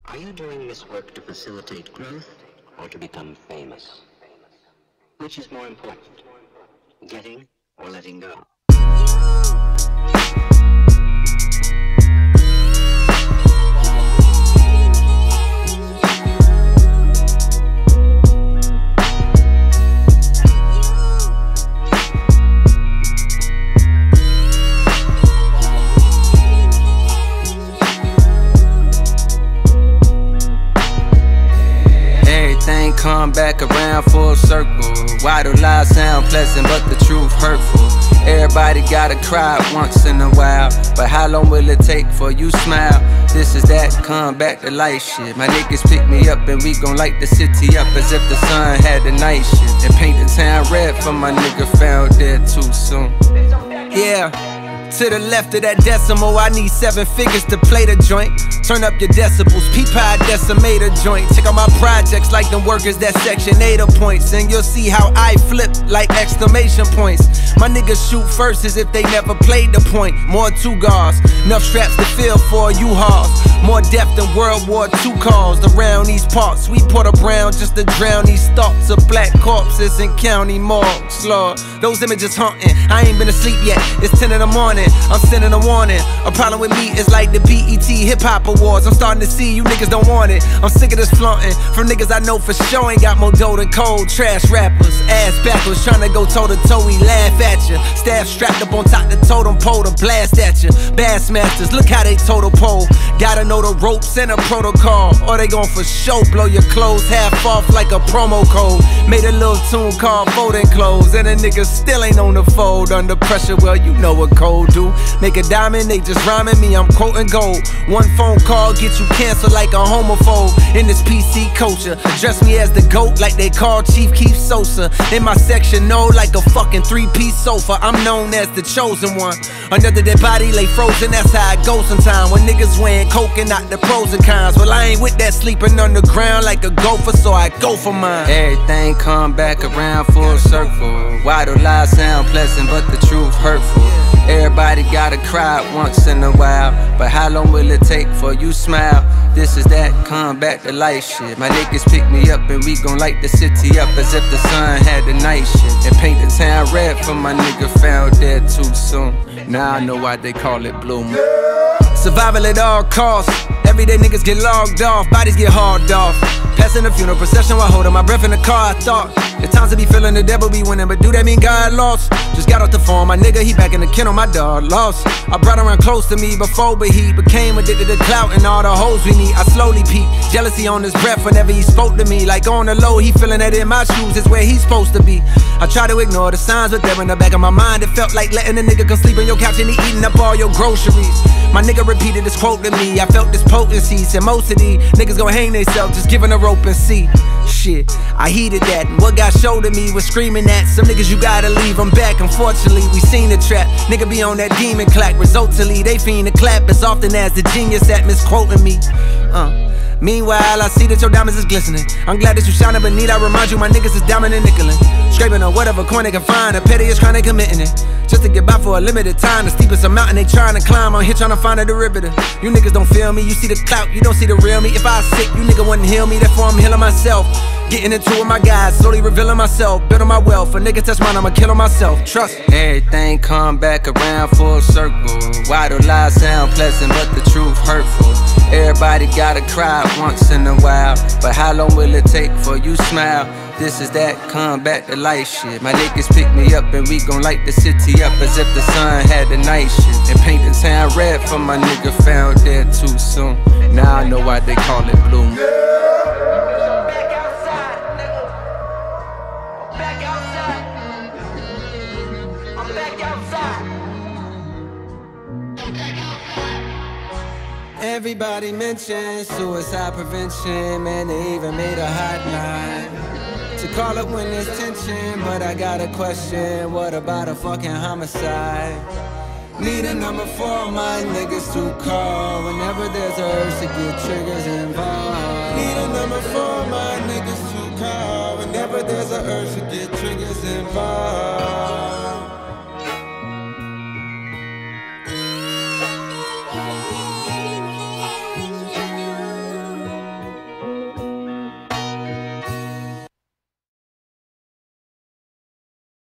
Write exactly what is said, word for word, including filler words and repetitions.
Are you doing this work to facilitate growth or to become famous? Which is more important, getting or letting go? Come back around full circle. Why do lies sound pleasant but the truth hurtful? Everybody gotta cry once in a while, but how long will it take for you smile? This is that come back to life shit. My niggas pick me up and we gon' light the city up as if the sun had the night shift, and paint the town red for my nigga found dead too soon. Yeah. To the left of that decimal, I need seven figures to play the joint. Turn up your decibels, peep how I decimate a joint. Check out my projects like them workers that section eight points, and you'll see how I flip like exclamation points. My niggas shoot first as if they never played the point. More two guards, enough straps to fill for U-Hauls. More death than World War Two calls around these parts. We put a brown just to drown these thoughts of black corpses in county morgues, Lord. Those images haunting, I ain't been asleep yet, it's ten in the morning. I'm sending a warning. A problem with me is like the B E T Hip Hop Awards. I'm starting to see you niggas don't want it. I'm sick of this flaunting from niggas I know for sure ain't got more dough than cold. Trash rappers, ass backwards, trying to go toe to toe. We laugh at you. Staff strapped up on top the totem pole to blast at you. Bassmasters, look how they total pole. Gotta know the ropes and a protocol, or they gon' for show blow your clothes half off like a promo code. Made a little tune called Folding Clothes, and the niggas still ain't on the fold. Under pressure, well you know what cold do. Make a diamond, they just rhyming me, I'm quoting gold. One phone call get you canceled like a homophobe. In this P C culture, address me as the GOAT like they call Chief Keef Sosa. In my section, no, like a fucking three-piece sofa. I'm known as the chosen one. Another dead body lay frozen, that's how it goes sometimes. When niggas wearing coke and not the pros and cons. Well, I ain't with that sleeping underground like a gopher, so I go for mine. Everything come back around full circle. Why do lies sound pleasant but the truth hurtful? Everybody gotta cry once in a while, but how long will it take for you smile? This is that come back to life shit. My niggas pick me up and we gon' light the city up as if the sun had the night shift, and paint the town red for my nigga found dead too soon. Now I know why they call it Blue Moon. Survival at all costs. Everyday niggas get logged off, bodies get hauled off. Passing the funeral procession while holding my breath in the car. I thought at times to be feeling the devil be winning, but do that mean God lost? Just got off the phone, my nigga, he back in the kennel, my dog lost. I brought around close to me before, but he became addicted to clout and all the hoes we need. I slowly peep, jealousy on his breath whenever he spoke to me. Like on the low, he feeling that in my shoes is where he's supposed to be. I try to ignore the signs, but they're in the back of my mind. It felt like letting a nigga come sleep on your couch and he eating up all your groceries. My nigga repeated this quote to me, I felt this potency. Said most of these niggas gon' hang theyself, just giving a rope and see. Shit, I heeded that, and what got showed to me was screaming at some niggas you gotta leave them back. Unfortunately, we seen the trap, nigga be on that demon clack. Resultantly, they fiend to clap as often as the genius at misquoting me. Uh. Meanwhile, I see that your diamonds is glistening. I'm glad that you shining, but need I remind you my niggas is diamond and nickelin'. Scraping on whatever coin they can find, the pettiest crime they committing it. Just to get by for a limited time, the steepest a mountain they trying to climb. I'm here trying to find a derivative. You niggas don't feel me, you see the clout, you don't see the real me. If I was sick, you nigga wouldn't heal me, therefore I'm healing myself. Getting into it with my guys, slowly revealing myself, building my wealth. A nigga touch mine, I'ma kill on myself, trust me. Everything come back around full circle. Why do lies sound pleasant but the truth hurtful? Everybody gotta cry once in a while, but how long will it take for you smile? This is that come back to life shit. My niggas pick me up and we gon' light the city up as if the sun had the night shift, and paint the town red for my nigga found dead too soon. Now I know why they call it Blue Moon. Everybody mentions suicide prevention, man, they even made a hotline to call up when there's tension. But I got a question, what about a fucking homicide? Need a number for my niggas to call whenever there's a urge to get triggers involved. Need a number for my niggas to call whenever there's a urge to get triggers involved.